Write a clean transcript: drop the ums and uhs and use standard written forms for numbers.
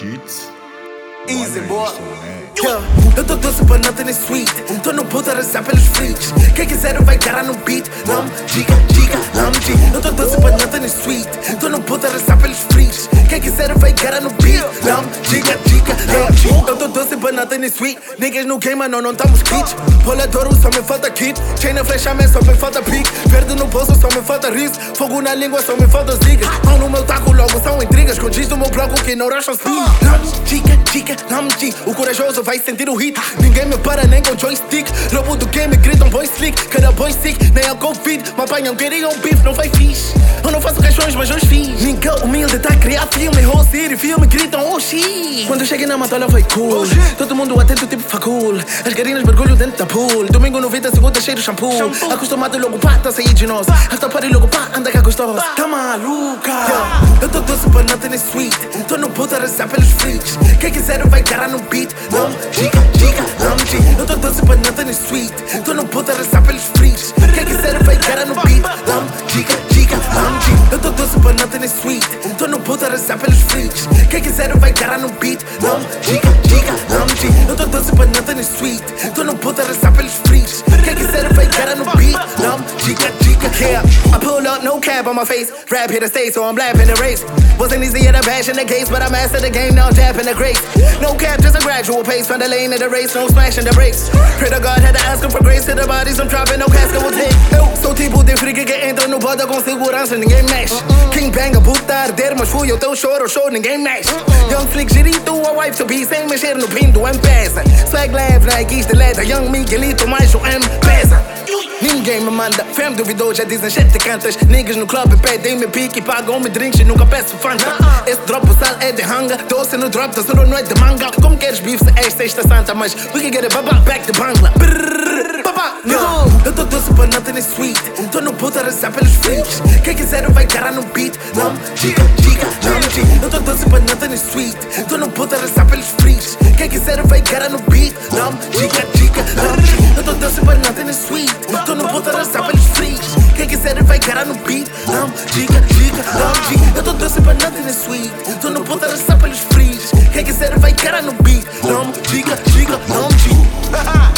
cheats. Easy, boy. Yeah. Eu tô doce pra nothing is sweet. Tô no puta a rezar pelos freaks. Quem quiser vai cara no beat. Lam, diga, diga, lam, diga. Eu tô doce pra nothing is sweet. Tô no puta a rezar pelos freaks. Quem quiser vai cara no beat. Lam, diga, diga, lam, diga. Eu tô doce pra nothing is sweet. Niggas no game, não estamos kits. Poladoro, só me falta kit. Chain na flecha, só me falta pique. Verde no bolso, só me falta riso. Fogo na língua, só me falta zigas. Mão no meu taco, logo são intrigas. Com giz no meu bloco que não racham speed. Lam, diga, diga, lam, diga. O corajoso vai sentir o hit. Ninguém me para nem com joystick. Lobo do game gritam boy slick. Cada boy sick, nem é covid. Me apanham, queriam beef, não vai fixe. Eu não faço questões, mas hoje fiz. Ninguém humilde tá a criar filme. Whole city filme gritam oh shit. Quando eu cheguei na matola foi cool. Todo mundo atento tipo facul. As garinas mergulho dentro da pool. Domingo no vida, segunda cheio de shampoo. Acostumado logo pá, tá sair de nós. Hasta party logo pá, anda cá gostosa. Tá maluca? Eu tô doce pra nothing is sweet. Tô no puta a rezar pelos freaks. Quem quiser vai cara no beat. Lam, diga, diga, lam, diga. Eu tô doce pra nothing is sweet. Tô no puta a rezar pelos freaks. Quem quiser vai cara no beat. Lam, diga, diga, lam, diga. Eu tô doce pra nothing is sweet. Tô no puta a rezar pelos freaks. Quem quiser vai cara no beat. Lam, diga, diga, lam, diga. Eu tô doce pra nothing is sweet. Tô no puta a rezar pelos freaks. Quem quiser vai cara no beat. Lam, diga, diga. Yeah, I pull up, no cap on my face. Rap here to stay, so I'm laughing the race. Wasn't easy at a bash in the case, but I mastered the game, now I'm tapping the grace. No cap, just a gradual pace. From the lane of the race, no smashing the brakes. Pray to God, had to ask him for grace. To the bodies I'm dropping, no casket will take. Eu sou tipo de freak que entra no boda com segurança, ninguém mexe. King Bang, a puta arder, mas fui o teu choro, show, ninguém mexe. Young Flick, girito, a wife to be, sem mexer no pin do M-Pesa. Swag leve, Nike's de leather, Young Miguelito, mais o M-Pesa. Ninguém me manda, fam duvidou, já dizem sete cantas. Niggas no club pedem-me pique e pagam-me drinks e nunca peço fanta. Esse drop o sal é de hanga, doce no drop, tesouro não é de manga. Como queres bife se és sexta santa, mas we can get it baba back to Bangla. Baba, no. Eu tô doce pra nothing is sweet. Tô no puta a rezar pelos freaks. Quem quiser vai cara no beat. Lam, diga, diga, lam, diga. Eu tô doce pra nothing is sweet. Tô no puta a rezar pelos freaks. Quem quiser vai cara no beat. Lam, diga, diga, lam, diga. Eu tô doce pra nothing is sweet. Tô no puta a rezar pelos freaks. Quem quiser vai cara no beat. Lam, diga, diga, lam, diga. Eu tô doce pra nothing is sweet. Tô no puta a rezar pelos freaks. Quem quiser vai cara no beat. Lam, diga, diga, lam, diga.